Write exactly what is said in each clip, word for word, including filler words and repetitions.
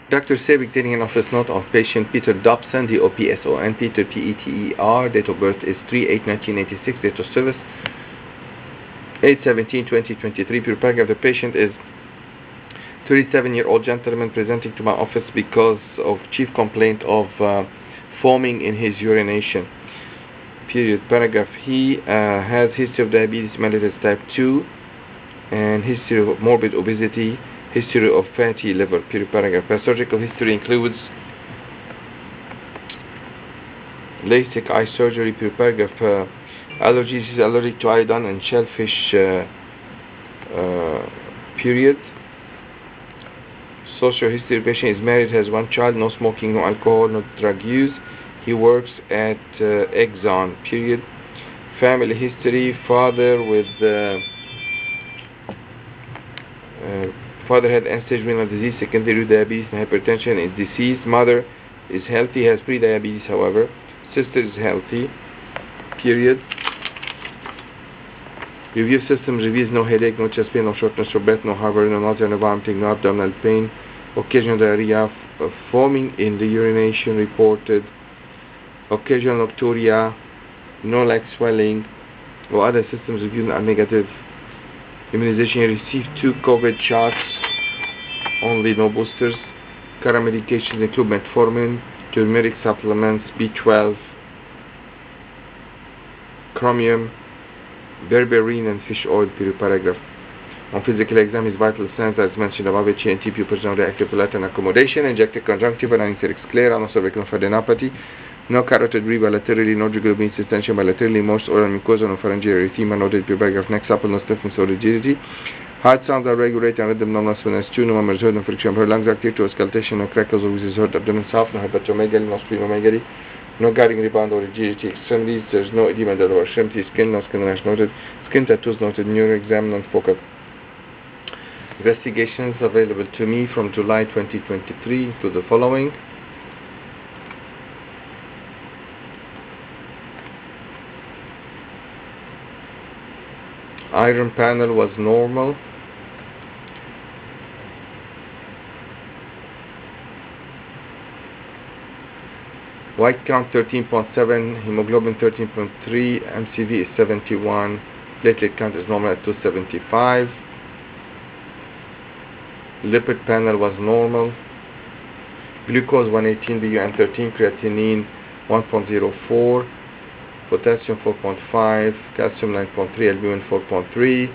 Doctor Sabik taking an office note of patient Peter Dobson, D O P S O N, Peter P E T E R, date of birth is three eight nineteen eighty-six, date of service eight seventeen twenty twenty-three. Pure paragraph. The patient is thirty-seven year old gentleman presenting to my office because of chief complaint of uh, foaming in his urination. Period. Paragraph. He uh, has history of diabetes mellitus type two and history of morbid obesity, history of fatty liver. Period. Paragraph. Pathological history includes LASIK eye surgery. Period. Paragraph. Uh, allergies. Is allergic to iodine and shellfish. Uh, uh, period. Social history. Patient is married, has one child, no smoking, no alcohol, no drug use. He works at uh, Exxon. Period. Family history. Father with uh, uh, father had end-stage renal disease, secondary diabetes and hypertension, is deceased. Mother is healthy, has pre-diabetes however. Sister is healthy. Period. Review systems reviews: no headache, no chest pain, no shortness of breath, no heartburn, no nausea, no vomiting, no abdominal pain, occasional diarrhea, f- foaming in the urination reported, occasional nocturia, no leg swelling, or other systems reviewed are negative. Immunization: he received two COVID shots, only no boosters. Current medications include metformin, turmeric supplements, B twelve, chromium, berberine, and fish oil. Period. Paragraph. On physical exam, his vital signs as mentioned above: H N T, pupils no reactive to light and accommodation, injected conjunctiva, non-icteric sclera, no cervical lymphadenopathy, no carotid artery bilaterally, no jugular vein extension bilaterally, most oral mucosa, no pharyngeal erythema, no dead paragraph. Next, supple, no stiffness or rigidity. Heart sounds are regulated and rhythm normal when as two, no members heard, no friction of her lungs, active to auscultation, no crackles or wheezes heard, abdomen soft, no hepatomegaly, no splenomegaly, no guarding rebound or rigidity extremities. There's no edema in the lower extremity, skin, no skin rash noted, skin tattoos noted, neuro exam, non-focal. Investigations available to me from July twenty twenty-three include the following. Iron panel was normal. White count thirteen point seven, hemoglobin thirteen point three, M C V is seventy-one, platelet count is normal at two seventy-five. Lipid panel was normal. Glucose one eighteen, B U N thirteen, creatinine one point zero four, potassium four point five, calcium nine point three, albumin four point three.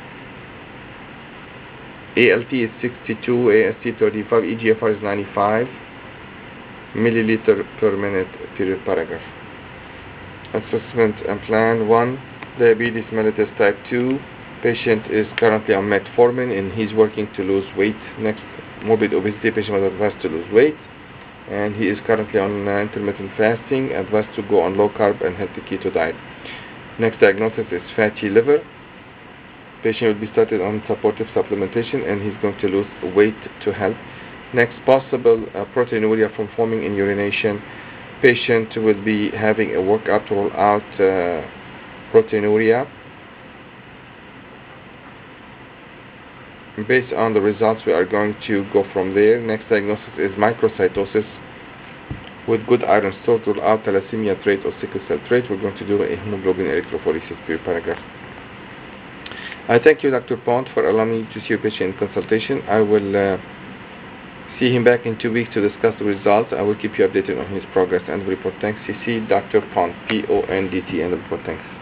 A L T is sixty-two, A S T thirty-five, E G F R is ninety-five milliliter per minute. Period. Paragraph. Assessment and plan. One, diabetes mellitus type two. Patient is currently on metformin and he's working to lose weight. Next, morbid obesity. Patient was advised to lose weight and he is currently on uh, intermittent fasting, advised to go on low carb and healthy keto diet. Next diagnosis is fatty liver. Patient will be started on supportive supplementation and he's going to lose weight to help. Next, possible uh, proteinuria from foaming in urination. Patient will be having a workup to rule out uh, proteinuria. Based on the results, we are going to go from there. Next diagnosis is microcytosis with good iron store to rule out thalassemia trait or sickle cell trait. We're going to do a hemoglobin erythrophoresis. Period. Paragraph. I thank you, Doctor Pont, for allowing me to see your patient in consultation. I will uh, see him back in two weeks to discuss the results. I will keep you updated on his progress and report. Thanks. C C Doctor Pont, P O N D T, and report. Thanks.